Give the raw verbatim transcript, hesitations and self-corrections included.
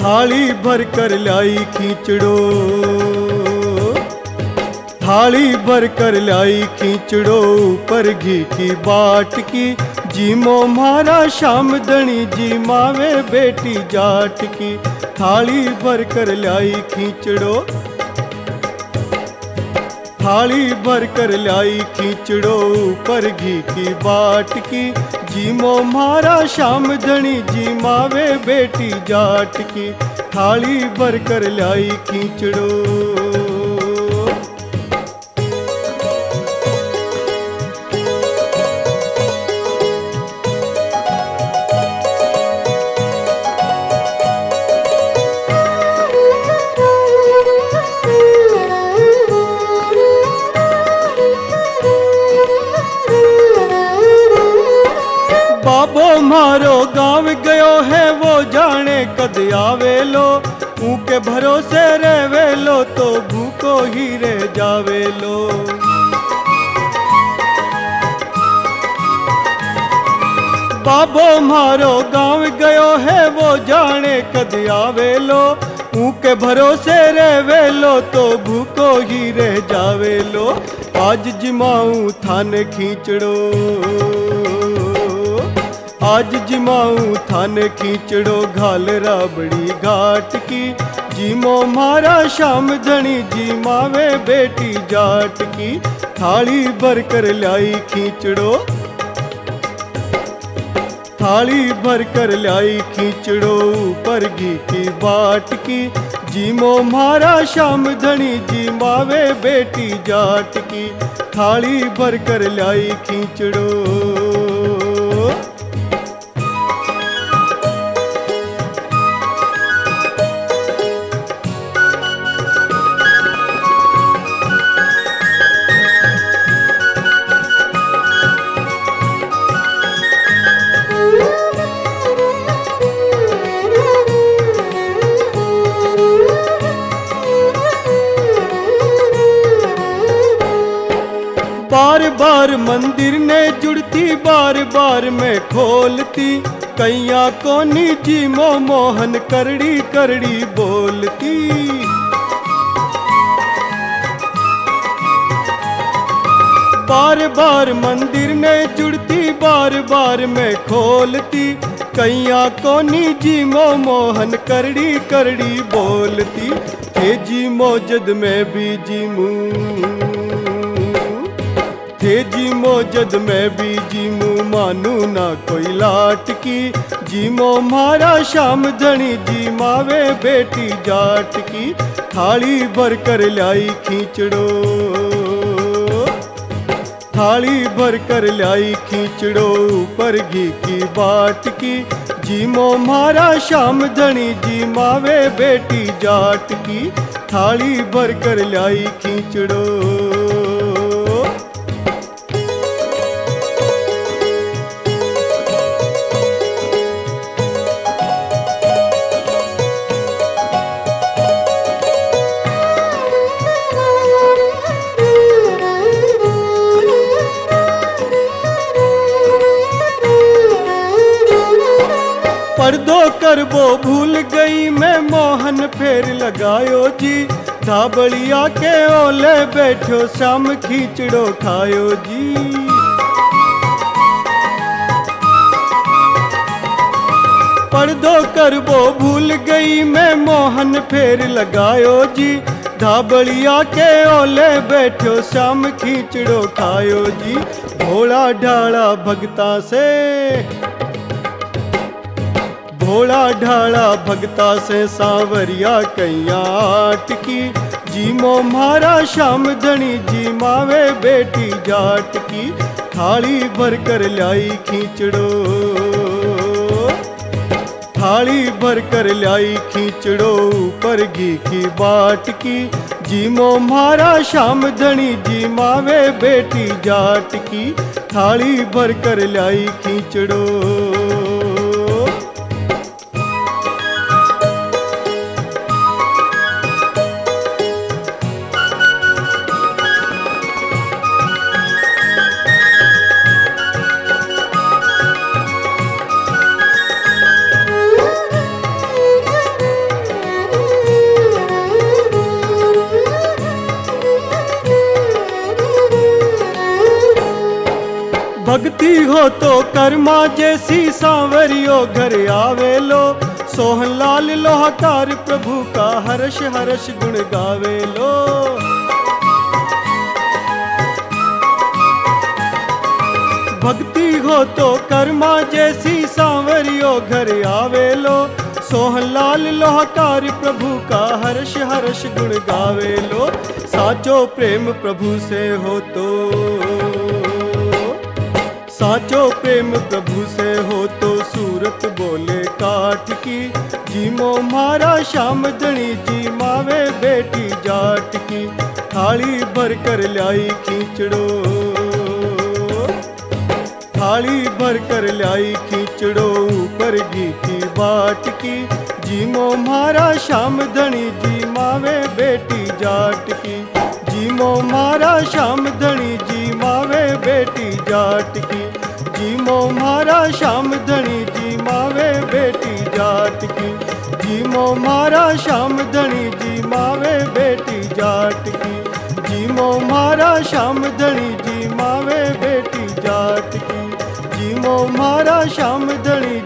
थाली भर कर लाई खींचड़ो, थाली भर कर लाई खींचड़ो, ऊपर घी की बाट की। जीमो मारा श्याम धनी जी मावे बेटी जाट की। थाली भर कर लाई खींचड़ो, थाली भर कर लाई खींचड़ो, ऊपर घी की बाट की। जीमो मारा श्याम धनी जी मावे बेटी जाट की। थाली भर कर लाई खींचड़ो। बाबो मारो गाँव गयो है वो जाने कद आवेलो। ऊके भरोसे रहेलो तो भूखो ही रह जावेलो। बाबो मारो गाँव गयो है वो जाने कद आवेलो। ऊके भरोसे रहेलो तो भूखो ही रह जावेलो। आज जिमाऊं थाने खींचड़ो, आज जिमाऊं थाने खींचड़ो, घाल राबड़ी घाट की। जीमो मारा श्याम धनी जी मावे बेटी जाट की। थाली भर कर लाई खींचड़ो, थाली भर कर लाई खींचड़ो, ऊपर घी की बाट की। जीमो मारा श्याम धनी जी मावे बेटी जाट की। थाली भर कर लाई खींचड़ो। बार बार मंदिर ने जुड़ती, बार बार मैं खोलती। कैया कोनी जीमो मोहन करड़ी करड़ी बोलती। बार बार मंदिर ने जुड़ती, बार बार मैं खोलती। कैया कोनी जीमो मोहन करड़ी करड़ी बोलती। थे जीमो जद में भी जीमू, थे जीमो जद मैं भी जीमू, मानू ना कोई लाट की। जीमो मारा श्याम धनी जी मावे बेटी जाट की। थाली भर कर लाई खींचड़ो, थाली भर कर लाई खींचड़ो, ऊपर घी की बाट की। जीमो मारा श्याम धनी जी मावे बेटी जाट की। थाली भर कर लाई खींचड़ो। पर्दो करबो भूल गई मैं, मोहन फेर लगायो जी। धाबड़िया के ओले बैठो, श्याम खींचड़ो खायो जी। पर्दो करबो भूल गई मैं, मोहन फेर लगायो जी। धाबड़िया के ओले बैठो, श्याम खींचड़ो खायो जी। भोला ढाला भगता से, भोला ढाला भगता से, सांवरिया कैया आट की। जीमो मारा श्याम धनी जी मावे बेटी जाट की। थाली भर कर लाई खींचड़ो, थाली भर कर लाई खींचड़ो, ऊपर घी की बाट की। जीमो मारा श्याम धनी जी मावे बेटी जाट की। थाली भर कर लाई खींचड़ो। हो तो कर्मा जैसी सांवरियो घर आवेलो, सोहन लाल लोहाकार प्रभु का हर्ष हर्ष गुण गावेलो। भक्ति हो तो कर्मा जैसी सांवरियो घर आवेलो, सोहन लाल लोहाकार प्रभु का हर्ष हर्ष गुण गावेलो। साचो प्रेम प्रभु से हो तो, साचो प्रेम प्रभु से हो तो सूरत बोले काठ की, जीमो मारा श्याम धनी जी मावे बेटी जाट की। थाली भर कर लाई खींचड़ो, थाली भर कर लाई खींचड़ो ऊपर घी की बाट की, जीमो मारा श्याम धनी जी मावे बेटी जाट की। जीमो मारा श्याम धनी जी मावे बेटी जाट की, जीमो मारा श्याम धनी जी मावे बेटी जाट की, जीमो मारा श्याम धनी जी मावे बेटी जाट की, जीमो मारा श्याम धनी जी मावे बेटी जाट की, जीमो मारा श्याम धनी